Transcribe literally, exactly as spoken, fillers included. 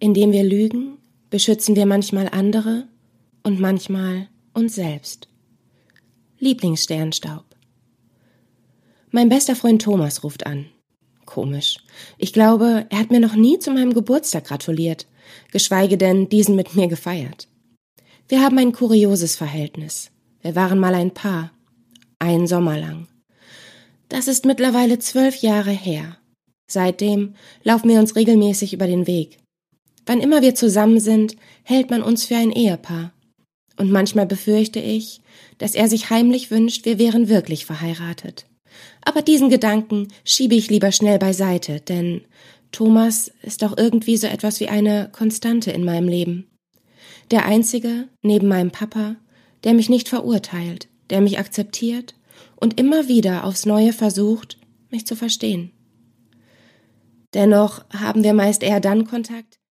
Indem wir lügen, beschützen wir manchmal andere und manchmal uns selbst. Lieblingssternstaub. Mein bester Freund Thomas ruft an. Komisch. Ich glaube, er hat mir noch nie zu meinem Geburtstag gratuliert, geschweige denn diesen mit mir gefeiert. Wir haben ein kurioses Verhältnis. Wir waren mal ein Paar. Einen Sommer lang. Das ist mittlerweile zwölf Jahre her. Seitdem laufen wir uns regelmäßig über den Weg. Wann immer wir zusammen sind, hält man uns für ein Ehepaar. Und manchmal befürchte ich, dass er sich heimlich wünscht, wir wären wirklich verheiratet. Aber diesen Gedanken schiebe ich lieber schnell beiseite, denn Thomas ist auch irgendwie so etwas wie eine Konstante in meinem Leben. Der Einzige, neben meinem Papa, der mich nicht verurteilt, der mich akzeptiert und immer wieder aufs Neue versucht, mich zu verstehen. Dennoch haben wir meist eher dann Kontakt,